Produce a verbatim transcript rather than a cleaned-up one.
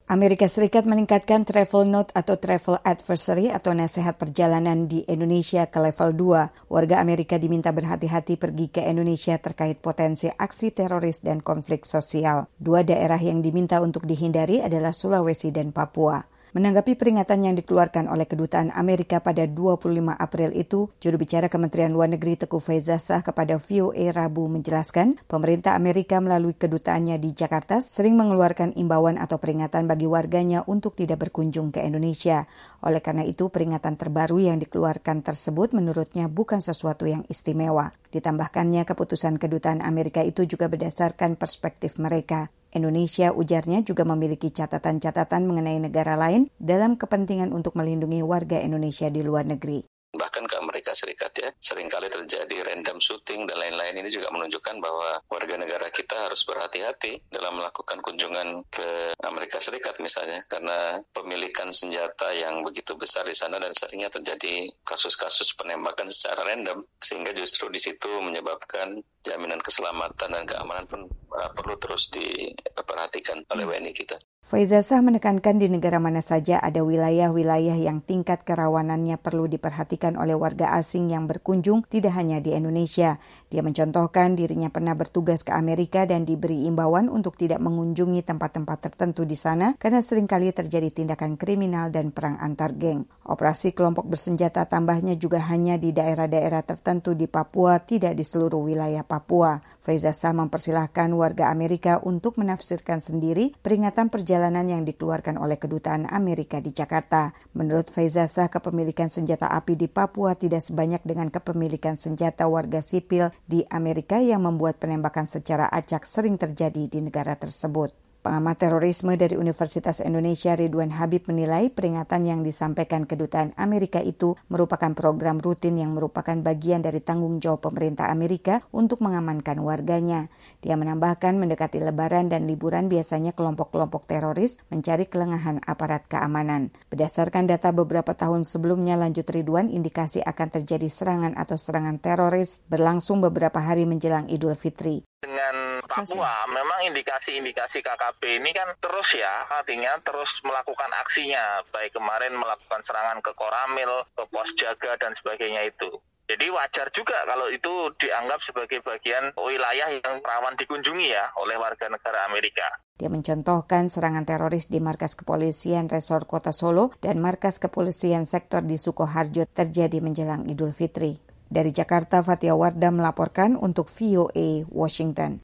Amerika Serikat meningkatkan travel note atau travel advisory atau nasihat perjalanan di Indonesia ke level dua. Warga Amerika diminta berhati-hati pergi ke Indonesia terkait potensi aksi teroris dan konflik sosial. Dua daerah yang diminta untuk dihindari adalah Sulawesi dan Papua. Menanggapi peringatan yang dikeluarkan oleh Kedutaan Amerika pada dua puluh lima April itu, juru bicara Kementerian Luar Negeri Teuku Faizasyah kepada V O A Rabu menjelaskan, pemerintah Amerika melalui kedutaannya di Jakarta sering mengeluarkan imbauan atau peringatan bagi warganya untuk tidak berkunjung ke Indonesia. Oleh karena itu, peringatan terbaru yang dikeluarkan tersebut menurutnya bukan sesuatu yang istimewa. Ditambahkannya, keputusan Kedutaan Amerika itu juga berdasarkan perspektif mereka. Indonesia, ujarnya, juga memiliki catatan-catatan mengenai negara lain dalam kepentingan untuk melindungi warga Indonesia di luar negeri. Bahkan ke Amerika Serikat ya, seringkali terjadi random shooting dan lain-lain. Ini juga menunjukkan bahwa warga negara kita harus berhati-hati dalam melakukan kunjungan ke Amerika Serikat misalnya, karena pemilikan senjata yang begitu besar di sana dan seringnya terjadi kasus-kasus penembakan secara random, sehingga justru di situ menyebabkan jaminan keselamatan dan keamanan pun uh, perlu terus diperhatikan oleh W N I kita. Faizasyah menekankan di negara mana saja ada wilayah-wilayah yang tingkat kerawanannya perlu diperhatikan oleh warga asing yang berkunjung, tidak hanya di Indonesia. Dia mencontohkan dirinya pernah bertugas ke Amerika dan diberi imbauan untuk tidak mengunjungi tempat-tempat tertentu di sana karena seringkali terjadi tindakan kriminal dan perang antar geng. Operasi kelompok bersenjata tambahnya juga hanya di daerah-daerah tertentu di Papua, tidak di seluruh wilayah Papua. Faizasyah mempersilahkan warga Amerika untuk menafsirkan sendiri peringatan perjalanan yang dikeluarkan oleh Kedutaan Amerika di Jakarta. Menurut Faizasyah, kepemilikan senjata api di Papua tidak sebanyak dengan kepemilikan senjata warga sipil di Amerika yang membuat penembakan secara acak sering terjadi di negara tersebut. Pengamat terorisme dari Universitas Indonesia Ridwan Habib menilai peringatan yang disampaikan Kedutaan Amerika itu merupakan program rutin yang merupakan bagian dari tanggung jawab pemerintah Amerika untuk mengamankan warganya. Dia menambahkan mendekati Lebaran dan liburan biasanya kelompok-kelompok teroris mencari kelengahan aparat keamanan. Berdasarkan data beberapa tahun sebelumnya, lanjut Ridwan, indikasi akan terjadi serangan atau serangan teroris berlangsung beberapa hari menjelang Idul Fitri. Dengan Papua, memang indikasi-indikasi K K P ini kan terus ya, artinya terus melakukan aksinya, baik kemarin melakukan serangan ke Koramil, ke pos jaga dan sebagainya itu. Jadi wajar juga kalau itu dianggap sebagai bagian wilayah yang rawan dikunjungi ya oleh warga negara Amerika. Dia mencontohkan serangan teroris di markas kepolisian Resor Kota Solo dan markas kepolisian sektor di Sukoharjo terjadi menjelang Idul Fitri. Dari Jakarta, Fatia Wardah melaporkan untuk V O A Washington.